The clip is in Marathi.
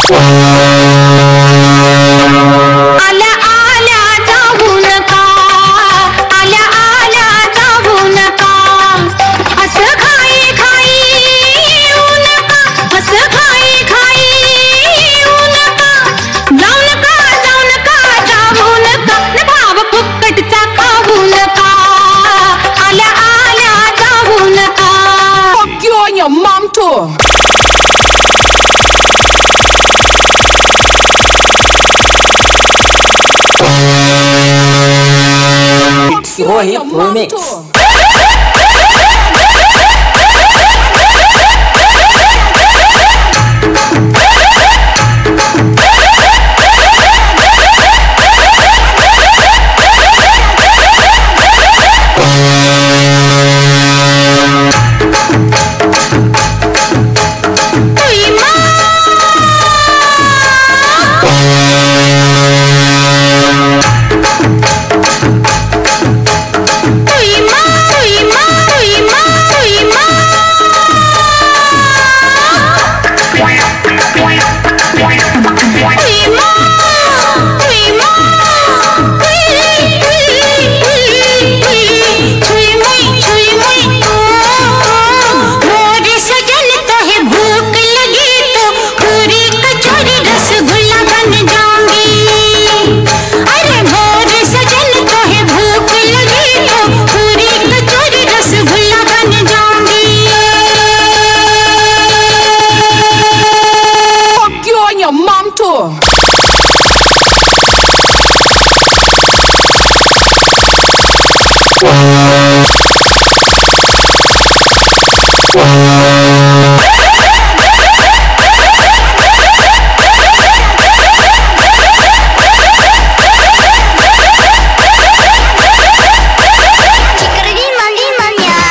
आल्या आल्या जाऊ नका, आल्या आल्या जाऊ नका, असं खाई खाई येऊ नका, असं खाई खाई येऊ नका, जाऊ नका जाऊ नका जाऊ नका, न भाव फुकटचा खाऊ नका, आल्या आल्या जाऊ नका. Fuck you and your mom too. Your hip remix. Your mom too.